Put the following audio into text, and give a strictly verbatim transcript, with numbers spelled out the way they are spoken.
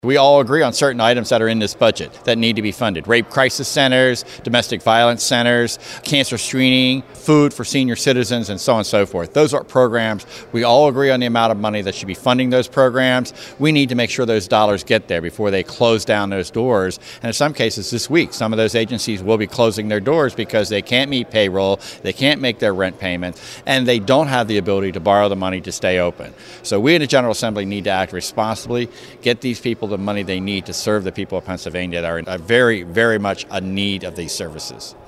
We all agree on certain items that are in this budget that need to be funded. Rape crisis centers, domestic violence centers, cancer screening, food for senior citizens, and so on and so forth. Those are programs. We all agree on the amount of money that should be funding those programs. We need to make sure those dollars get there before they close down those doors. And in some cases this week, some of those agencies will be closing their doors because they can't meet payroll, they can't make their rent payments, and they don't have the ability to borrow the money to stay open. So we in the General Assembly need to act responsibly, get these people the money they need to serve the people of Pennsylvania that are in a very, very much a need of these services.